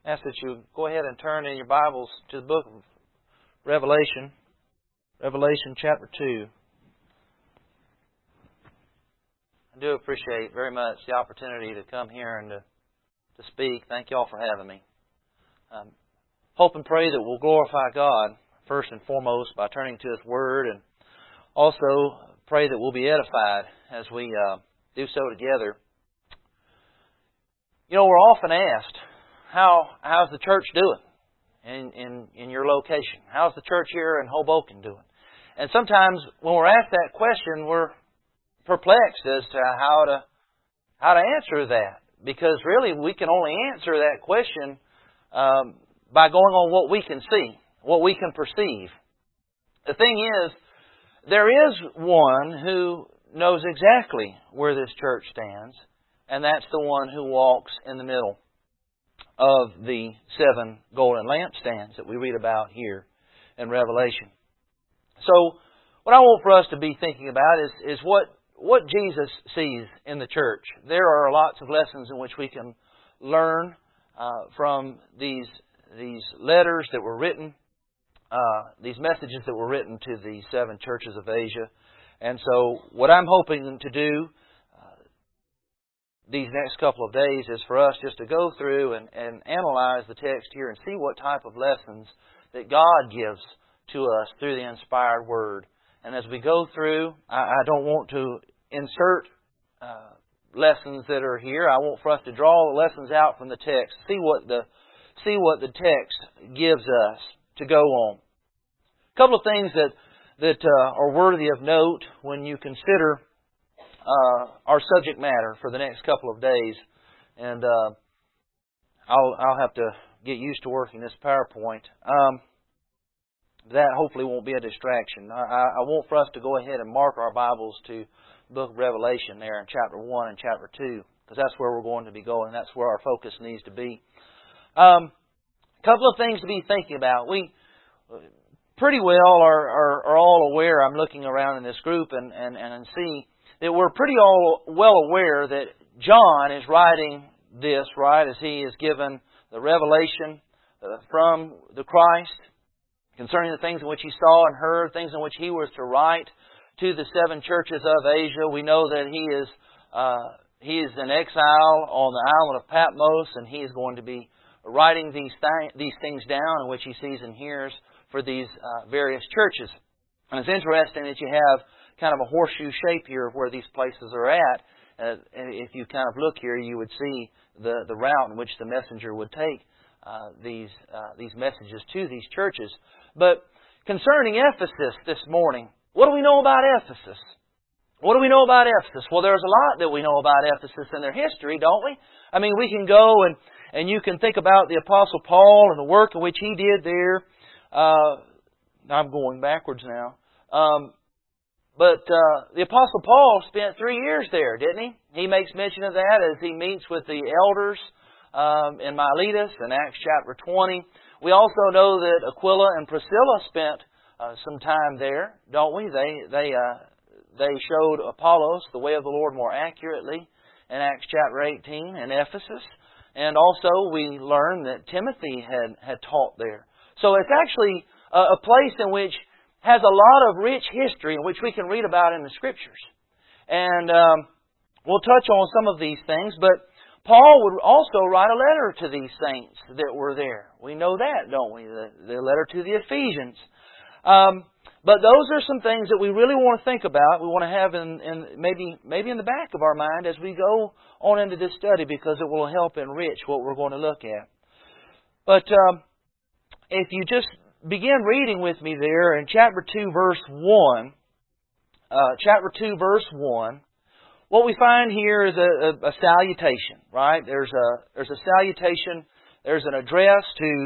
ask that you go ahead and turn in your Bibles to the book of Revelation, Revelation chapter 2. I do appreciate very much the opportunity to come here and to speak. Thank you all for having me. Hope and pray that we'll glorify God first and foremost by turning to His Word, and also pray that we'll be edified as we do so together. You know, we're often asked, how's the church doing in your location? How's the church here in Hoboken doing? And sometimes when we're asked that question, we're perplexed as to how to answer that, because really we can only answer that question by going on what we can see, what we can perceive. The thing is, there is one who knows exactly where this church stands, and that's the one who walks in the middle of the 7 golden lampstands that we read about here in Revelation. So, what I want for us to be thinking about is what Jesus sees in the church. There are lots of lessons in which we can learn from these letters that were written, these messages that were written to the 7 churches of Asia. And so, what I'm hoping to do these next couple of days is for us just to go through and analyze the text here and see what type of lessons that God gives to us through the inspired Word. And as we go through, I don't want to insert lessons that are here. I want for us to draw the lessons out from the text, see what the text gives us to go on. A couple of things that are worthy of note when you consider our subject matter for the next couple of days, and I'll have to get used to working this PowerPoint. That hopefully won't be a distraction. I want for us to go ahead and mark our Bibles to the book of Revelation there in chapter 1 and chapter 2, because that's where we're going to be going. That's where our focus needs to be. A couple of things to be thinking about. We pretty well are all aware. I'm looking around in this group and see that we're pretty all well aware that John is writing this, right, as he is given the revelation from the Christ concerning the things in which he saw and heard, things in which he was to write to the 7 churches of Asia. We know that he is in exile on the island of Patmos, and he is going to be writing these things down in which he sees and hears for these various churches. And it's interesting that you have kind of a horseshoe shape here of where these places are at. If you kind of look here, you would see the route in which the messenger would take these messages to these churches. But concerning Ephesus this morning, what do we know about Ephesus? What do we know about Ephesus? Well, there's a lot that we know about Ephesus and their history, don't we? I mean, we can go and you can think about the Apostle Paul and the work in which he did there. I'm going backwards now. But the Apostle Paul spent 3 years there, didn't he? He makes mention of that as he meets with the elders in Miletus in Acts chapter 20. We also know that Aquila and Priscilla spent some time there, don't we? They showed Apollos the way of the Lord more accurately in Acts chapter 18 in Ephesus. And also we learn that Timothy had taught there. So it's actually a place in which has a lot of rich history in which we can read about in the Scriptures. And we'll touch on some of these things, but Paul would also write a letter to these saints that were there. We know that, don't we? The letter to the Ephesians. But those are some things that we really want to think about. We want to have in maybe in the back of our mind as we go on into this study, because it will help enrich what we're going to look at. But if you just begin reading with me there in chapter 2, verse 1. Chapter 2, verse 1. What we find here is a salutation, right? There's a salutation. There's an address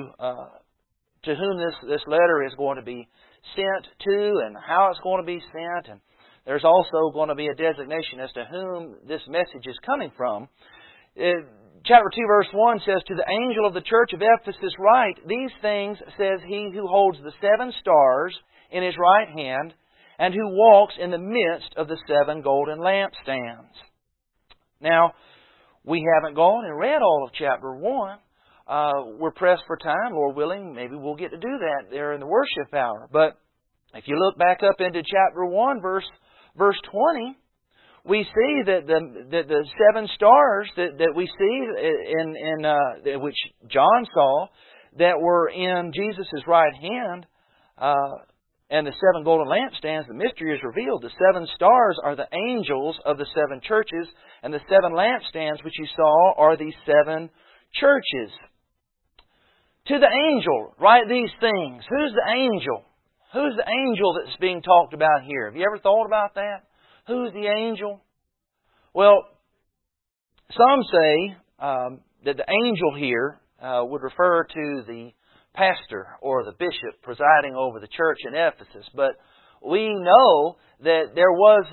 to whom this letter is going to be sent to and how it's going to be sent. And there's also going to be a designation as to whom this message is coming from. Chapter 2, verse 1 says, "To the angel of the church of Ephesus write, these things says he who holds the 7 stars in his right hand, and who walks in the midst of the 7 golden lampstands." Now, we haven't gone and read all of chapter 1. we're pressed for time, Lord willing, maybe we'll get to do that there in the worship hour. But if you look back up into chapter 1, verse 20, we see that the 7 stars that we see in which John saw that were in Jesus' right hand, and the 7 golden lampstands, the mystery is revealed. The 7 stars are the angels of the 7 churches, and the 7 lampstands which you saw are the 7 churches. To the angel, write these things. Who's the angel? Who's the angel that's being talked about here? Have you ever thought about that? Who's the angel? Well, some say that the angel here would refer to the pastor or the bishop presiding over the church in Ephesus. But we know that there was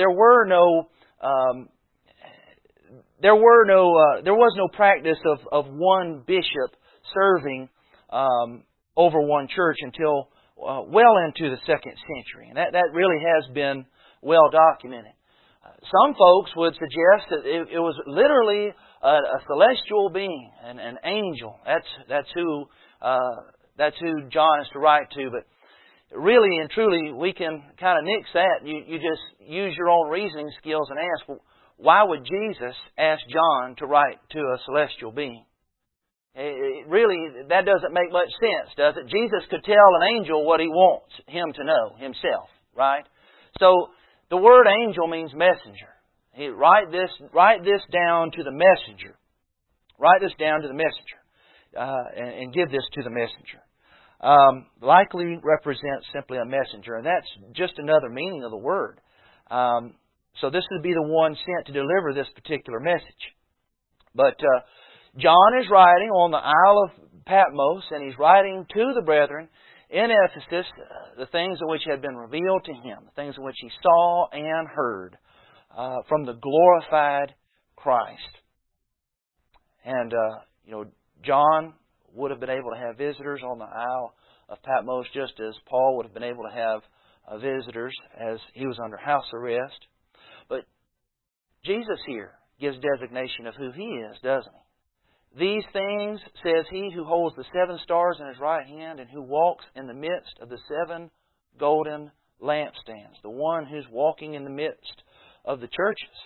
no practice of one bishop serving over one church until well into the 2nd century. And that really has been well documented. Some folks would suggest that it was literally a celestial being, an angel. That's who John is to write to. But really and truly, we can kind of nix that. You just use your own reasoning skills and ask, well, why would Jesus ask John to write to a celestial being? Really, that doesn't make much sense, does it? Jesus could tell an angel what He wants him to know Himself, right? So, the word angel means messenger. Write this down to the messenger. Write this down to the messenger. And give this to the messenger. Likely represents simply a messenger. And that's just another meaning of the word. So this would be the one sent to deliver this particular message. But John is writing on the Isle of Patmos, and he's writing to the brethren in Ephesus the things in which had been revealed to him, the things in which he saw and heard from the glorified Christ. And, John would have been able to have visitors on the Isle of Patmos just as Paul would have been able to have visitors as he was under house arrest. But Jesus here gives designation of who He is, doesn't He? These things says He who holds the 7 stars in His right hand and who walks in the midst of the 7 golden lampstands. The one who's walking in the midst of the churches.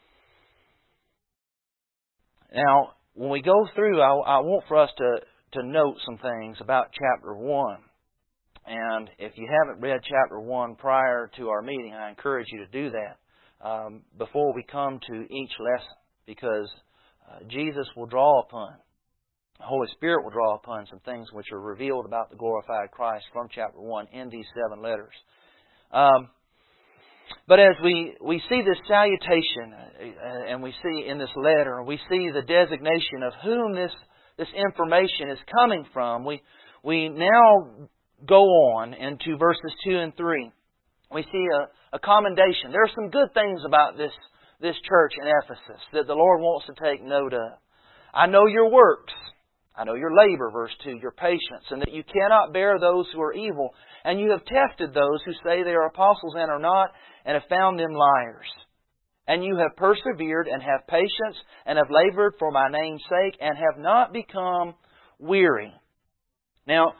Now, when we go through, I want for us to note some things about chapter 1. And if you haven't read chapter 1 prior to our meeting, I encourage you to do that before we come to each lesson. Because Jesus will draw upon, the Holy Spirit will draw upon some things which are revealed about the glorified Christ from chapter 1 in these 7 letters. But as we see this salutation, and we see in this letter, we see the designation of whom this information is coming from, we now go on into verses 2 and 3. We see a commendation. There are some good things about this church in Ephesus that the Lord wants to take note of. I know your works. I know your labor, verse 2, your patience, and that you cannot bear those who are evil. And you have tested those who say they are apostles and are not, and have found them liars. And you have persevered and have patience and have labored for my name's sake and have not become weary. Now,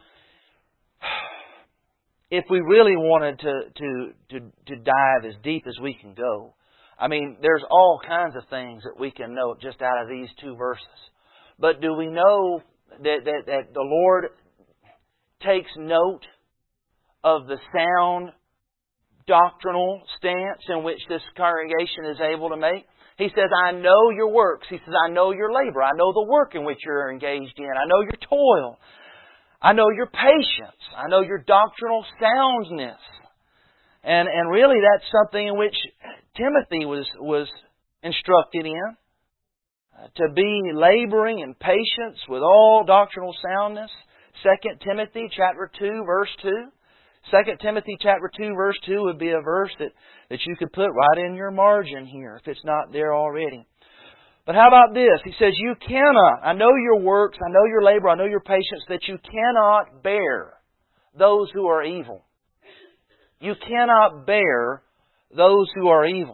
if we really wanted to dive as deep as we can go, I mean, there's all kinds of things that we can note just out of these 2 verses. But do we know that the Lord takes note of the sound doctrinal stance in which this congregation is able to make? He says, I know your works. He says, I know your labor. I know the work in which you're engaged in. I know your toil. I know your patience. I know your doctrinal soundness. And really that's something in which Timothy was instructed in. To be laboring in patience with all doctrinal soundness. 2 Timothy chapter 2 verse 2. 2 Timothy chapter 2 verse 2 would be a verse that you could put right in your margin here if it's not there already. But how about this? He says, you cannot, I know your works, I know your labor, I know your patience, that you cannot bear those who are evil. You cannot bear those who are evil.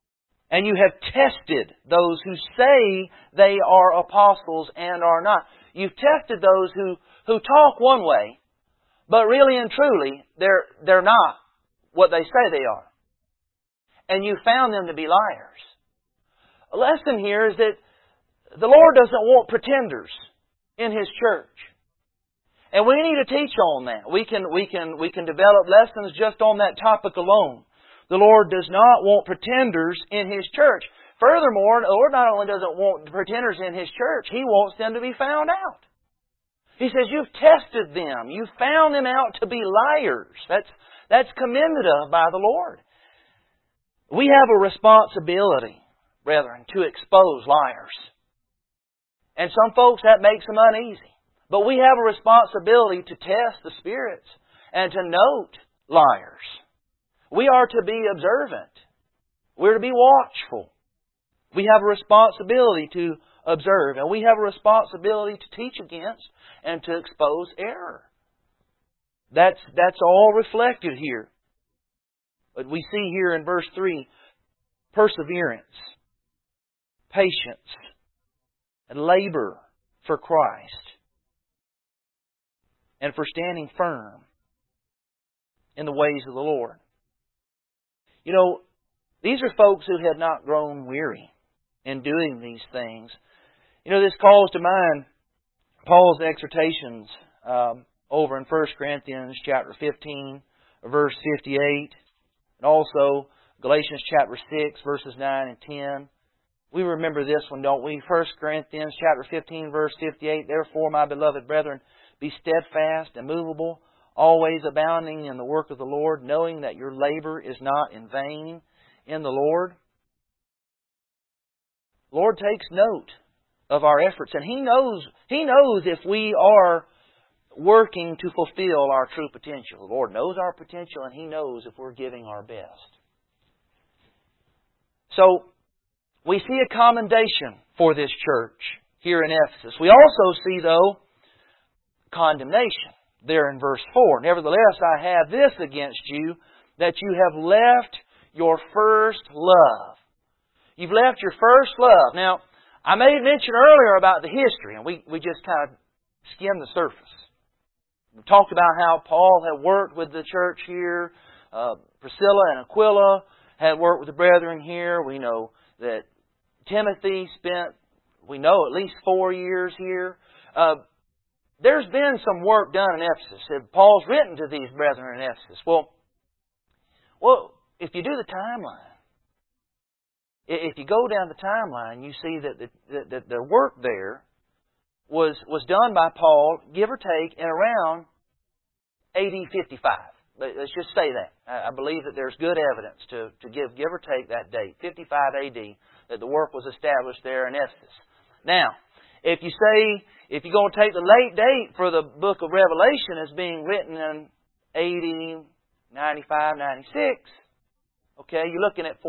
And you have tested those who say they are apostles and are not. You've tested those who talk one way, but really and truly, they're not what they say they are. And you found them to be liars. A lesson here is that the Lord doesn't want pretenders in His church. And we need to teach on that. We can develop lessons just on that topic alone. The Lord does not want pretenders in His church. Furthermore, the Lord not only doesn't want pretenders in His church, He wants them to be found out. He says, you've tested them. You've found them out to be liars. That's commended of by the Lord. We have a responsibility, brethren, to expose liars. And some folks, that makes them uneasy. But we have a responsibility to test the spirits and to note liars. We are to be observant. We're to be watchful. We have a responsibility to observe, and we have a responsibility to teach against and to expose error. That's all reflected here. But we see here in verse 3, perseverance, patience, and labor for Christ, and for standing firm in the ways of the Lord. You know, these are folks who had not grown weary in doing these things. You know, this calls to mind Paul's exhortations over in 1 Corinthians chapter 15, verse 58, and also Galatians chapter 6, verses 9 and 10. We remember this one, don't we? 1 Corinthians chapter 15, verse 58, therefore, my beloved brethren, be steadfast, immovable, always abounding in the work of the Lord, knowing that your labor is not in vain in the Lord. The Lord takes note of our efforts, and He knows if we are working to fulfill our true potential. The Lord knows our potential, and He knows if we're giving our best. So, we see a commendation for this church here in Ephesus. We also see, though, condemnation there in verse 4. Nevertheless, I have this against you, that you have left your first love. You've left your first love. Now, I made mention earlier about the history, and we just kind of skimmed the surface. We talked about how Paul had worked with the church here. Priscilla and Aquila had worked with the brethren here. We know that Timothy spent, we know, at least 4 years here. There's been some work done in Ephesus. Paul's written to these brethren in Ephesus. Well, if you do the timeline, if you go down the timeline, you see that the work there was done by Paul, give or take, in around AD 55. Let's just say that. I believe that there's good evidence to give or take that date, 55 AD, that the work was established there in Ephesus. Now, if you're going to take the late date for the book of Revelation as being written in AD 95, 96, okay, you're looking at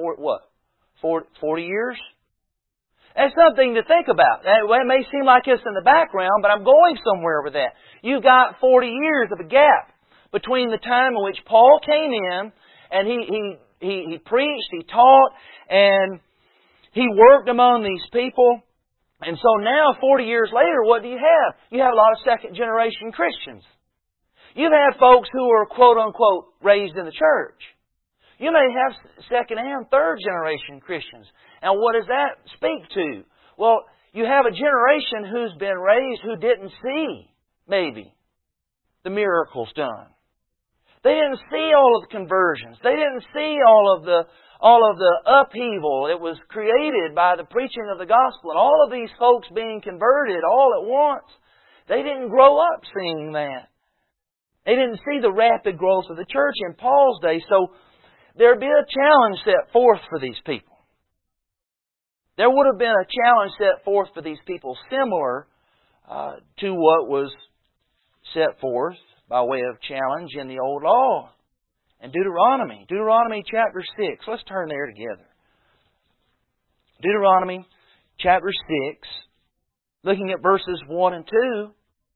40 years? That's something to think about. It may seem like it's in the background, but I'm going somewhere with that. You've got 40 years of a gap between the time in which Paul came in and he preached, he taught, and he worked among these people. And so now, 40 years later, what do you have? You have a lot of second-generation Christians. You've had folks who are, quote-unquote, raised in the church. You may have second and third generation Christians. And what does that speak to? Well, you have a generation who's been raised who didn't see, maybe, the miracles done. They didn't see all of the conversions. They didn't see all of the upheaval that was created by the preaching of the gospel and all of these folks being converted all at once. They didn't grow up seeing that. They didn't see the rapid growth of the church in Paul's day. So there'd be a challenge set forth for these people. There would have been a challenge set forth for these people similar to what was set forth by way of challenge in the Old Law and Deuteronomy. Deuteronomy chapter 6. Let's turn there together. Deuteronomy chapter 6, looking at verses 1 and 2.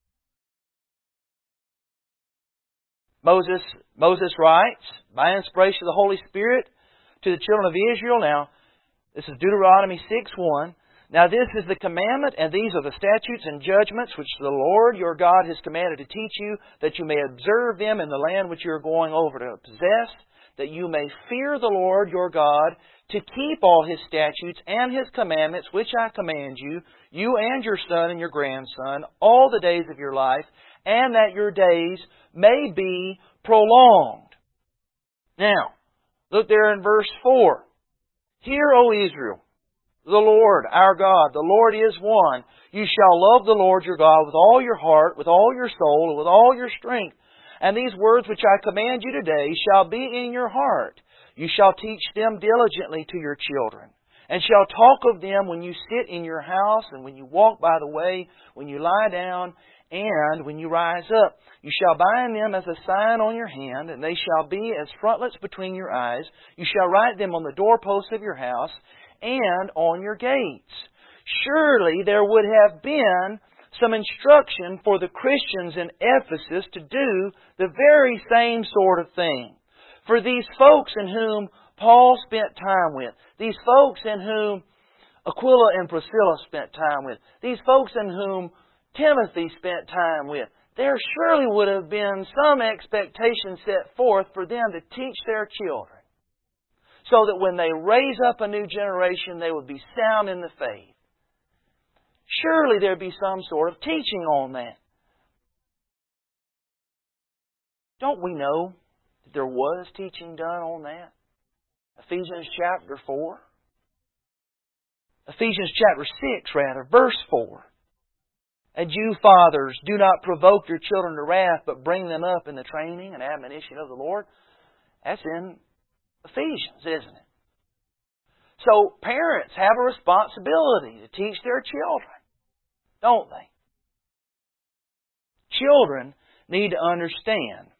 Moses writes, by inspiration of the Holy Spirit, to the children of Israel. Now, this is Deuteronomy 6:1. Now this is the commandment, and these are the statutes and judgments which the Lord your God has commanded to teach you, that you may observe them in the land which you are going over to possess, that you may fear the Lord your God, to keep all His statutes and His commandments which I command you, you and your son and your grandson, all the days of your life, and that your days may be prolonged. Now, look there in verse 4. Hear, O Israel, the Lord our God, the Lord is one. You shall love the Lord your God with all your heart, with all your soul, and with all your strength. And these words which I command you today shall be in your heart. You shall teach them diligently to your children, and shall talk of them when you sit in your house, and when you walk by the way, when you lie down, and when you rise up. You shall bind them as a sign on your hand, and they shall be as frontlets between your eyes. You shall write them on the doorposts of your house and on your gates. Surely there would have been some instruction for the Christians in Ephesus to do the very same sort of thing. For these folks in whom Paul spent time with, these folks in whom Aquila and Priscilla spent time with, these folks in whom Timothy spent time with, there surely would have been some expectation set forth for them to teach their children, so that when they raise up a new generation, they would be sound in the faith. Surely there would be some sort of teaching on that. Don't we know that there was teaching done on that? Ephesians chapter 4. Ephesians chapter 6, verse 4. And you, fathers, do not provoke your children to wrath, but bring them up in the training and admonition of the Lord. That's in Ephesians, isn't it? So parents have a responsibility to teach their children, don't they? Children need to understand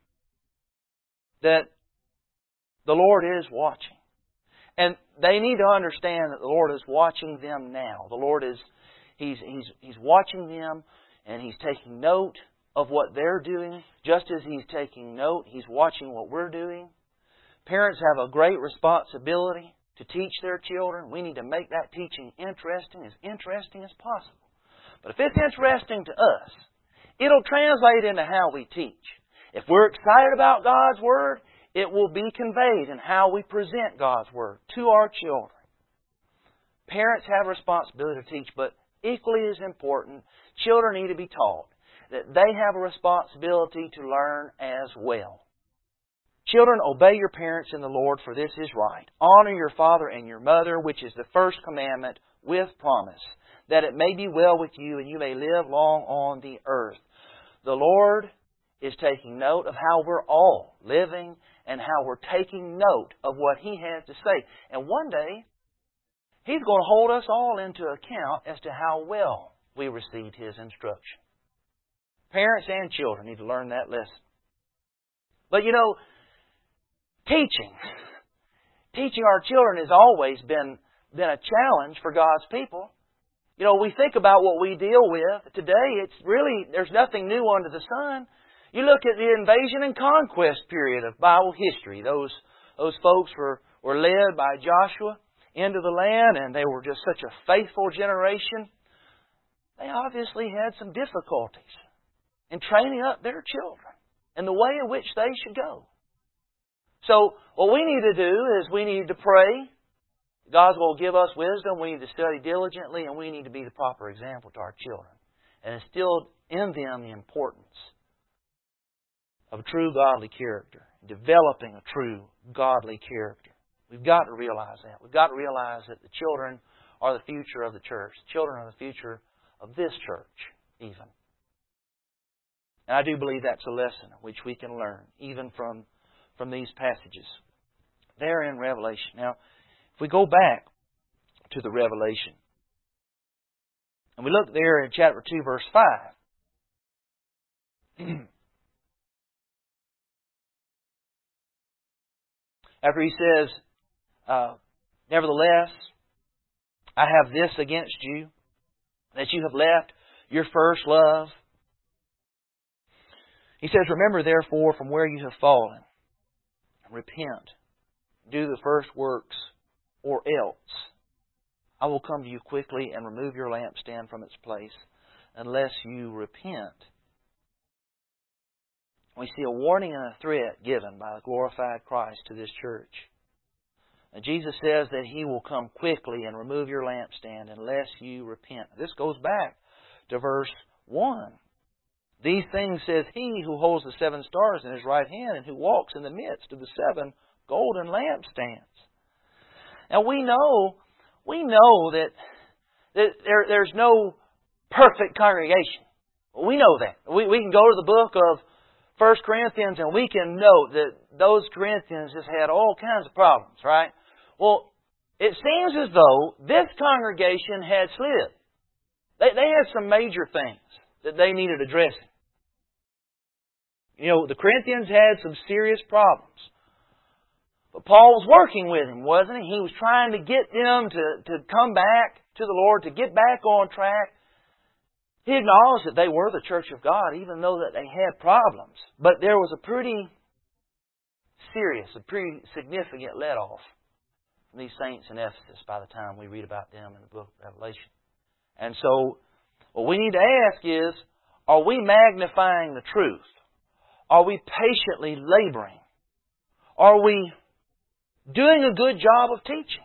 that the Lord is watching. And they need to understand that the Lord is watching them now. The Lord is He's watching them, and He's taking note of what they're doing. Just as He's taking note, He's watching what we're doing. Parents have a great responsibility to teach their children. We need to make that teaching interesting as possible. But if it's interesting to us, it'll translate into how we teach. If we're excited about God's Word, it will be conveyed in how we present God's Word to our children. Parents have a responsibility to teach, but equally as important, children need to be taught that they have a responsibility to learn as well. Children, obey your parents in the Lord, for this is right. Honor your father and your mother, which is the first commandment, with promise, that it may be well with you and you may live long on the earth. The Lord is taking note of how we're all living and how we're taking note of what He has to say. And one day, He's going to hold us all into account as to how well we received His instruction. Parents and children need to learn that lesson. But you know, teaching our children has always been a challenge for God's people. You know, we think about what we deal with today. There's nothing new under the sun. You look at the invasion and conquest period of Bible history. Those folks were led by Joshua into the land, and they were just such a faithful generation. They obviously had some difficulties in training up their children in the way in which they should go. So what we need to do is we need to pray. God's going to give us wisdom. We need to study diligently, and we need to be the proper example to our children and instill in them the importance of a true godly character, developing a true godly character. We've got to realize that. We've got to realize that the children are the future of the church. The children are the future of this church, even. And I do believe that's a lesson which we can learn, even from these passages there in Revelation. Now, if we go back to the Revelation, and we look there in chapter 2, verse 5, after he says, nevertheless, I have this against you, that you have left your first love. He says, remember therefore from where you have fallen, and repent, do the first works, or else I will come to you quickly and remove your lampstand from its place unless you repent. We see a warning and a threat given by the glorified Christ to this church. And Jesus says that He will come quickly and remove your lampstand unless you repent. This goes back to verse 1. These things says He who holds the 7 stars in His right hand and who walks in the midst of the 7 golden lampstands. Now we know that there's no perfect congregation. We know that. We can go to the book of 1 Corinthians and we can note that those Corinthians just had all kinds of problems, right? Well, it seems as though this congregation had slid. They had some major things that they needed addressing. You know, the Corinthians had some serious problems. But Paul was working with them, wasn't he? He was trying to get them to come back to the Lord, to get back on track. He acknowledged that they were the church of God, even though that they had problems. But there was a pretty serious, a pretty significant let-off from these saints in Ephesus by the time we read about them in the book of Revelation. And so, what we need to ask is, are we magnifying the truth? Are we patiently laboring? Are we doing a good job of teaching?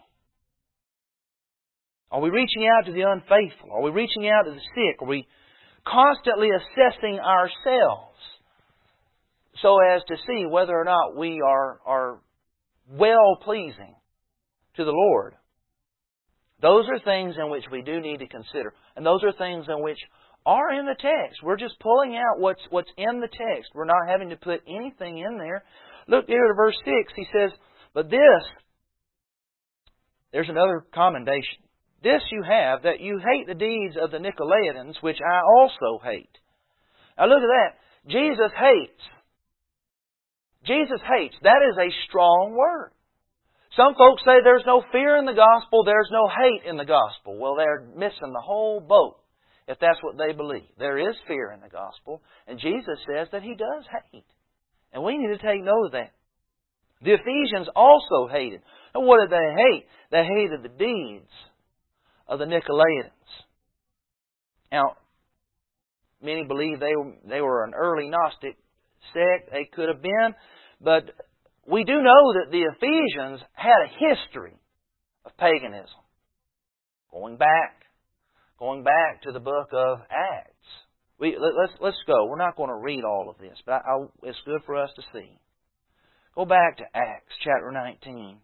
Are we reaching out to the unfaithful? Are we reaching out to the sick? Are we constantly assessing ourselves so as to see whether or not we are well-pleasing to the Lord? Those are things in which we do need to consider. And those are things in which are in the text. We're just pulling out what's in the text. We're not having to put anything in there. Look here to verse 6. He says, but this, there's another commendation. This you have, that you hate the deeds of the Nicolaitans, which I also hate. Now look at that. Jesus hates. Jesus hates. That is a strong word. Some folks say there's no fear in the gospel, there's no hate in the gospel. Well, they're missing the whole boat if that's what they believe. There is fear in the gospel, and Jesus says that He does hate. And we need to take note of that. The Ephesians also hated. And what did they hate? They hated the deeds of the Nicolaitans. Now, many believe they were an early Gnostic sect. They could have been. But we do know that the Ephesians had a history of paganism. Going back to the book of Acts. Let's go. We're not going to read all of this, but it's good for us to see. Go back to Acts chapter 19.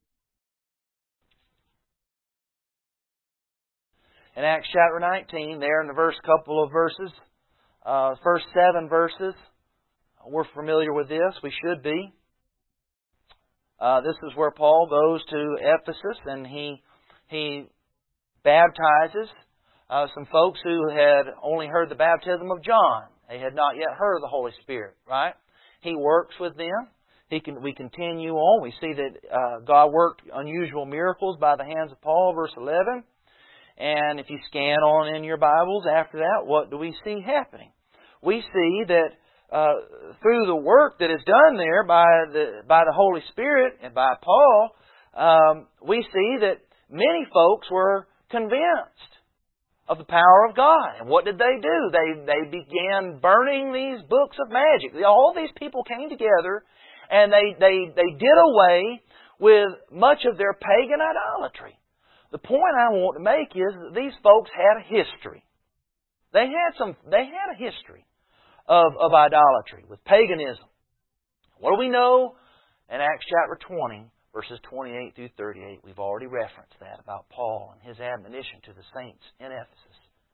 In Acts chapter 19, there in the couple of verses, first 7 verses, we're familiar with this. We should be. This is where Paul goes to Ephesus and he baptizes some folks who had only heard the baptism of John. They had not yet heard of the Holy Spirit, right? He works with them. We continue on. We see that God worked unusual miracles by the hands of Paul, verse 11. And if you scan on in your Bibles after that, what do we see happening? We see that through the work that is done there by the Holy Spirit and by Paul, we see that many folks were convinced of the power of God. And what did they do? They began burning these books of magic. All these people came together and they did away with much of their pagan idolatry. The point I want to make is that these folks had a history. They had a history of idolatry, with paganism. What do we know? In Acts chapter 20, verses 28 through 38, we've already referenced that about Paul and his admonition to the saints in Ephesus.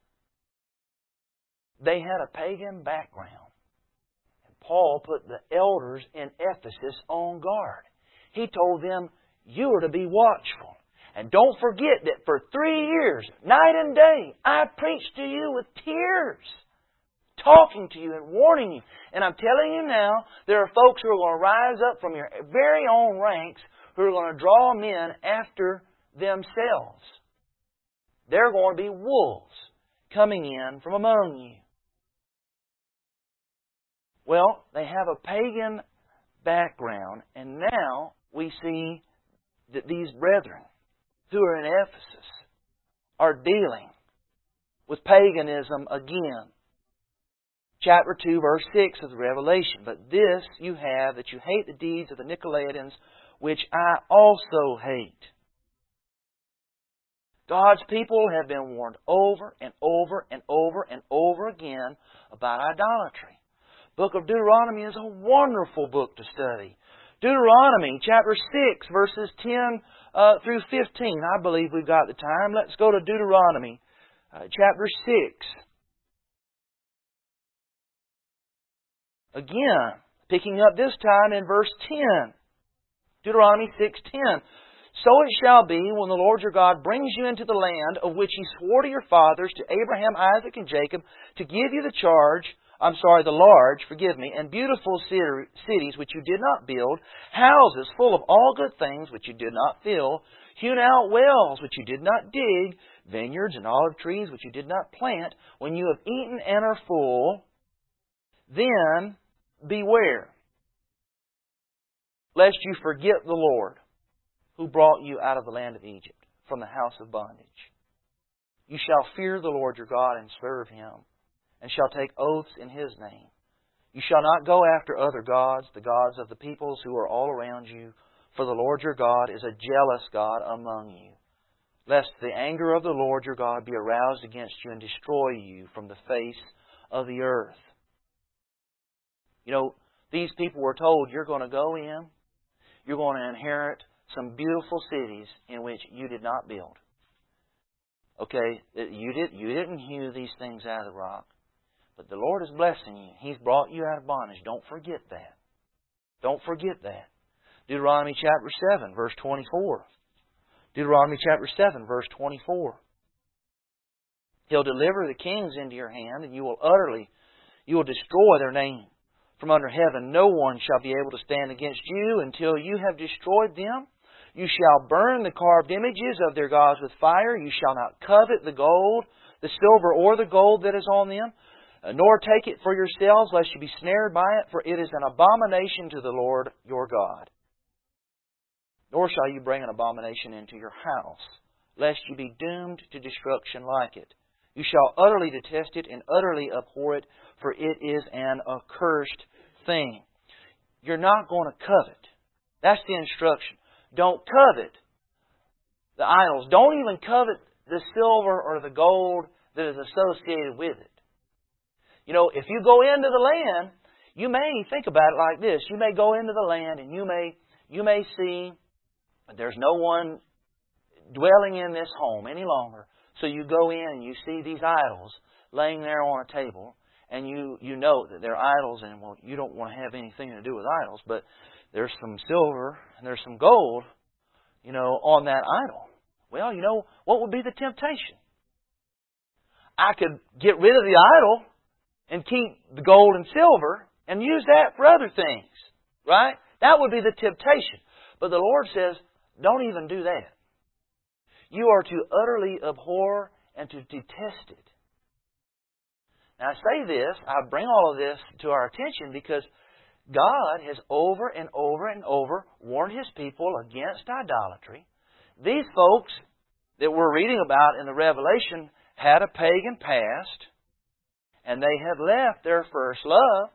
They had a pagan background. And Paul put the elders in Ephesus on guard. He told them, you are to be watchful. And don't forget that for 3 years, night and day, I preached to you with tears, talking to you and warning you. And I'm telling you now, there are folks who are going to rise up from your very own ranks who are going to draw men after themselves. They're going to be wolves coming in from among you. Well, they have a pagan background, and now we see that these brethren who are in Ephesus, are dealing with paganism again. Chapter 2, verse 6 of the Revelation. But this you have, that you hate the deeds of the Nicolaitans, which I also hate. God's people have been warned over and over and over and over again about idolatry. Book of Deuteronomy is a wonderful book to study. Deuteronomy chapter 6, verses 10 through 15. I believe we've got the time. Let's go to Deuteronomy chapter 6. Again, picking up this time in verse 10. Deuteronomy 6:10. So it shall be when the Lord your God brings you into the land of which He swore to your fathers, to Abraham, Isaac, and Jacob, to give you the large, and beautiful cities which you did not build, houses full of all good things which you did not fill, hewn out wells which you did not dig, vineyards and olive trees which you did not plant, when you have eaten and are full, then beware, lest you forget the Lord, who brought you out of the land of Egypt, from the house of bondage. You shall fear the Lord your God and serve Him, and shall take oaths in His name. You shall not go after other gods, the gods of the peoples who are all around you, for the Lord your God is a jealous God among you, lest the anger of the Lord your God be aroused against you and destroy you from the face of the earth. You know, these people were told, you're going to go in, you're going to inherit some beautiful cities in which you did not build. Okay, you didn't hew these things out of the rock. But the Lord is blessing you. He's brought you out of bondage. Don't forget that. Don't forget that. Deuteronomy chapter 7, verse 24. Deuteronomy chapter 7, verse 24. He'll deliver the kings into your hand, and you will destroy their name from under heaven. No one shall be able to stand against you until you have destroyed them. You shall burn the carved images of their gods with fire. You shall not covet the gold, the silver, or the gold that is on them, nor take it for yourselves, lest you be snared by it, for it is an abomination to the Lord your God. Nor shall you bring an abomination into your house, lest you be doomed to destruction like it. You shall utterly detest it and utterly abhor it, for it is an accursed thing. You're not going to covet. That's the instruction. Don't covet the idols. Don't even covet the silver or the gold that is associated with it. You know, if you go into the land, you may think about it like this. You may go into the land and you may see there's no one dwelling in this home any longer. So you go in and you see these idols laying there on a table, and you know that they're idols, and well, you don't want to have anything to do with idols, but there's some silver and there's some gold, you know, on that idol. Well, you know, what would be the temptation? I could get rid of the idol and keep the gold and silver and use that for other things, right? That would be the temptation. But the Lord says, don't even do that. You are to utterly abhor and to detest it. Now I say this, I bring all of this to our attention because God has over and over and over warned His people against idolatry. These folks that we're reading about in the Revelation had a pagan past, and they had left their first love.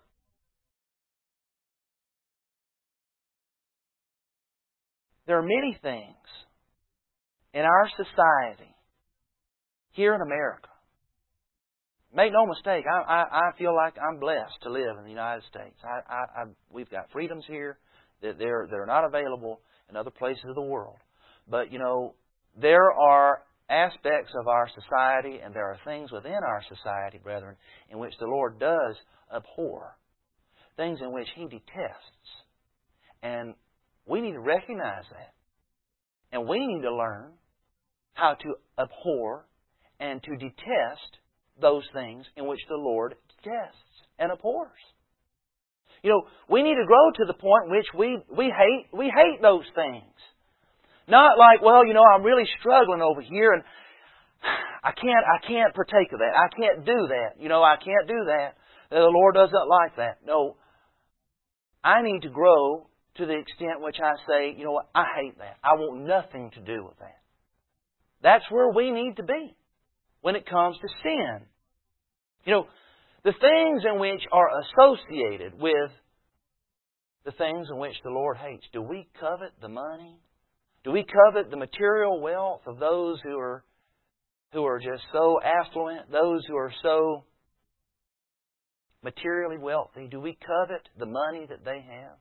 There are many things in our society here in America. Make no mistake, I feel like I'm blessed to live in the United States. We've got freedoms here that are not available in other places of the world. But, you know, there are aspects of our society and there are things within our society, brethren, in which the Lord does abhor. Things in which He detests. And we need to recognize that. And we need to learn how to abhor and to detest those things in which the Lord detests and abhors. You know, we need to grow to the point in which we hate those things. Not like, well, you know, I'm really struggling over here and I can't partake of that. I can't do that. You know, I can't do that. The Lord doesn't like that. No. I need to grow to the extent which I say, you know what, I hate that. I want nothing to do with that. That's where we need to be when it comes to sin. You know, the things in which are associated with the things in which the Lord hates. Do we covet the money? Do we covet the material wealth of those who are just so affluent, those who are so materially wealthy? Do we covet the money that they have?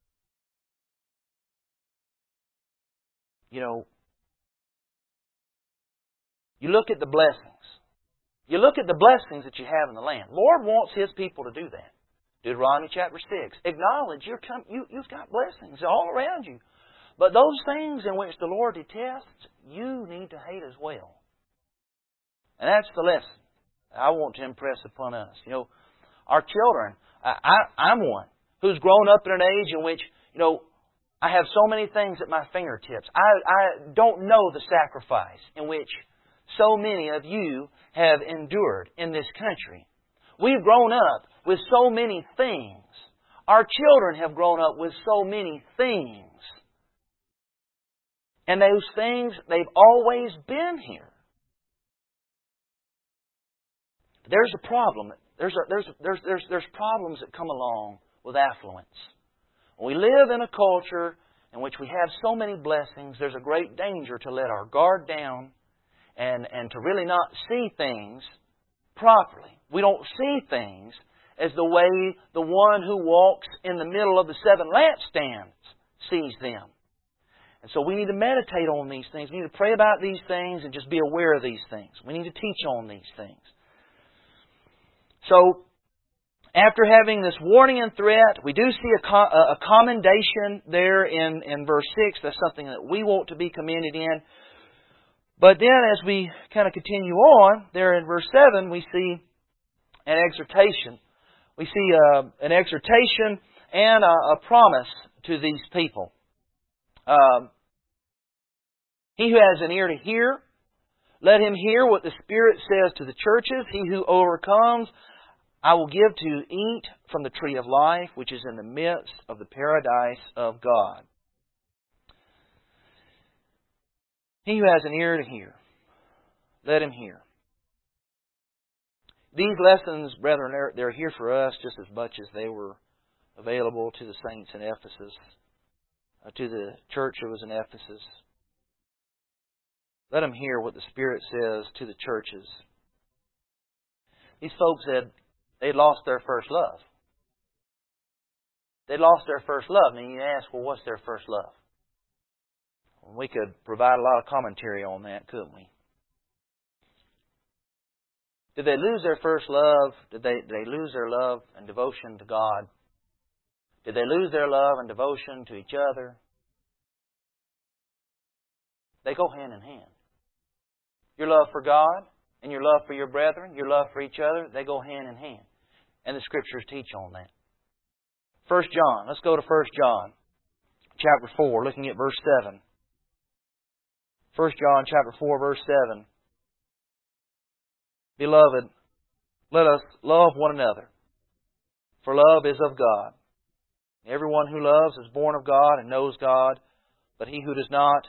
You know, you look at the blessings. You look at the blessings that you have in the land. Lord wants His people to do that. Deuteronomy chapter 6. Acknowledge you've got blessings all around you. But those things in which the Lord detests, you need to hate as well. And that's the lesson I want to impress upon us. You know, our children, I'm one who's grown up in an age in which, you know, I have so many things at my fingertips. I don't know the sacrifice in which so many of you have endured in this country. We've grown up with so many things. Our children have grown up with so many things. And those things, they've always been here. There's a problem. There's problems that come along with affluence. When we live in a culture in which we have so many blessings, there's a great danger to let our guard down and to really not see things properly. We don't see things as the way the one who walks in the middle of the 7 lampstands sees them. And so we need to meditate on these things. We need to pray about these things and just be aware of these things. We need to teach on these things. So, after having this warning and threat, we do see a commendation there in verse 6. That's something that we want to be commended in. But then as we kind of continue on, there in verse 7, we see an exhortation. We see an exhortation and a promise to these people. He who has an ear to hear, let him hear what the Spirit says to the churches. He who overcomes, I will give to eat from the tree of life, which is in the midst of the paradise of God. He who has an ear to hear, let him hear. These lessons, brethren, they're here for us just as much as they were available to the saints in Ephesus, to the church that was in Ephesus. Let them hear what the Spirit says to the churches. These folks they'd lost their first love. They'd lost their first love. And you ask, well, what's their first love? Well, we could provide a lot of commentary on that, couldn't we? Did they lose their first love? Did they lose their love and devotion to God? Did they lose their love and devotion to each other? They go hand in hand. Your love for God and your love for your brethren, your love for each other, they go hand in hand. And the Scriptures teach on that. 1 John. Let's go to 1 John chapter 4, looking at verse 7. 1 John chapter 4, verse 7. Beloved, let us love one another, for love is of God. Everyone who loves is born of God and knows God, but he who does not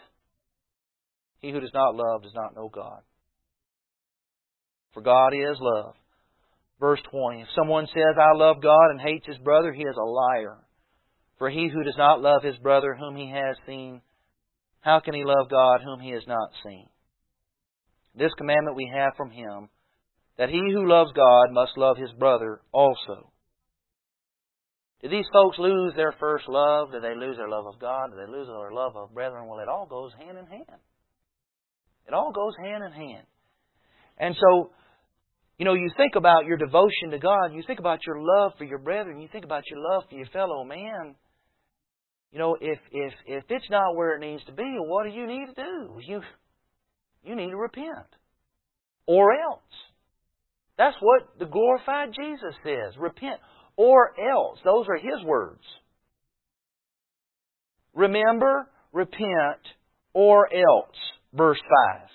love does not know God. For God is love. Verse 20. If someone says, I love God, and hates his brother, he is a liar. For he who does not love his brother whom he has seen, how can he love God whom he has not seen? This commandment we have from Him, that he who loves God must love his brother also. Did these folks lose their first love? Did they lose their love of God? Did they lose their love of brethren? Well, it all goes hand in hand. It all goes hand in hand. And so, you know, you think about your devotion to God, you think about your love for your brethren, you think about your love for your fellow man. You know, if it's not where it needs to be, what do you need to do? You need to repent. Or else. That's what the glorified Jesus says. Repent. Or else. Those are His words. Remember, repent, or else. Verse 5.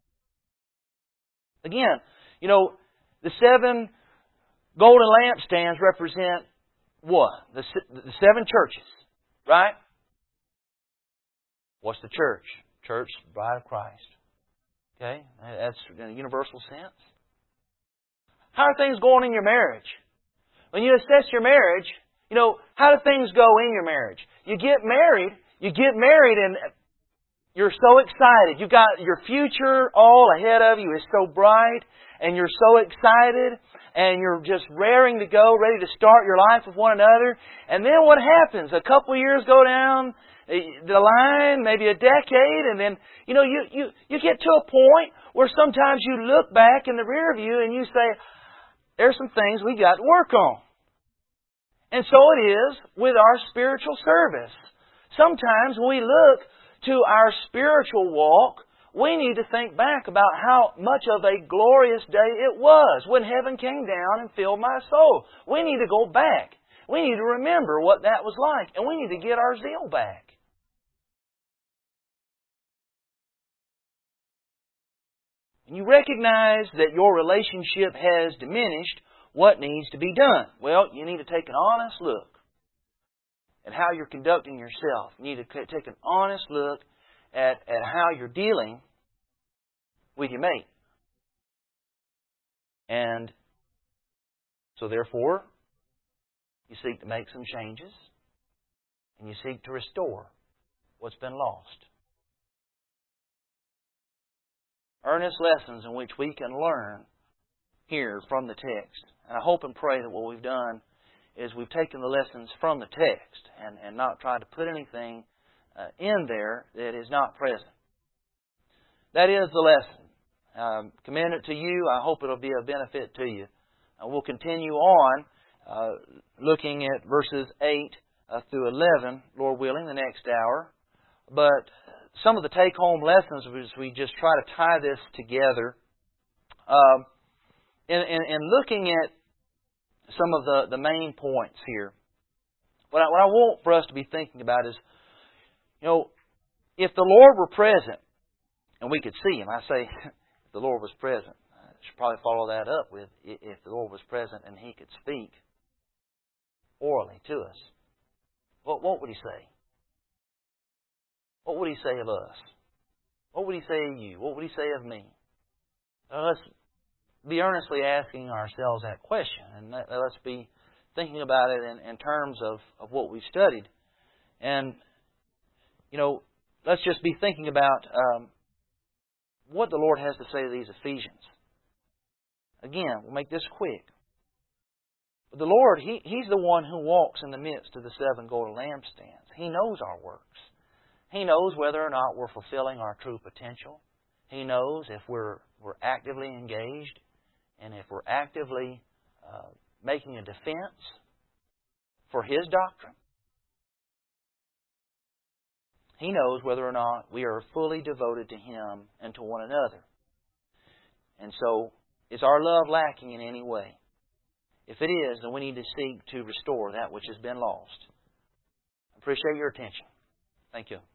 Again, you know, the 7 golden lampstands represent what? The 7 churches. Right? What's the church? Church, the bride of Christ. Okay? That's in a universal sense. How are things going in your marriage? When you assess your marriage, how do things go in your marriage? You get married and you're so excited. You've got your future all ahead of you. It's so bright and you're so excited and you're just raring to go, ready to start your life with one another. And then what happens? A couple of years go down the line, maybe a decade, and then, you get to a point where sometimes you look back in the rear view and you say, there's some things we got to work on. And so it is with our spiritual service. Sometimes when we look to our spiritual walk, we need to think back about how much of a glorious day it was when heaven came down and filled my soul. We need to go back. We need to remember what that was like, and we need to get our zeal back. And you recognize that your relationship has diminished, what needs to be done? Well, you need to take an honest look at how you're conducting yourself. You need to take an honest look at how you're dealing with your mate. And so therefore, you seek to make some changes and you seek to restore what's been lost. Earnest lessons in which we can learn here from the text. And I hope and pray that what we've done is we've taken the lessons from the text and not tried to put anything in there that is not present. That is the lesson. Commend it to you. I hope it'll be of benefit to you. We'll continue on looking at verses 8 through 11, Lord willing, the next hour. But some of the take-home lessons, as we just try to tie this together, in looking at some of the main points here, what I want for us to be thinking about is, if the Lord were present and we could see Him, I say, if the Lord was present, I should probably follow that up with, if the Lord was present and He could speak orally to us, what would He say? What would He say of us? What would He say of you? What would He say of me? Let's be earnestly asking ourselves that question. And let's be thinking about it in terms of what we've studied. And, let's just be thinking about what the Lord has to say to these Ephesians. Again, we'll make this quick. But the Lord, He's the one who walks in the midst of the 7 golden lampstands. He knows our works. He knows whether or not we're fulfilling our true potential. He knows if we're actively engaged and if we're actively making a defense for His doctrine. He knows whether or not we are fully devoted to Him and to one another. And so, is our love lacking in any way? If it is, then we need to seek to restore that which has been lost. I appreciate your attention. Thank you.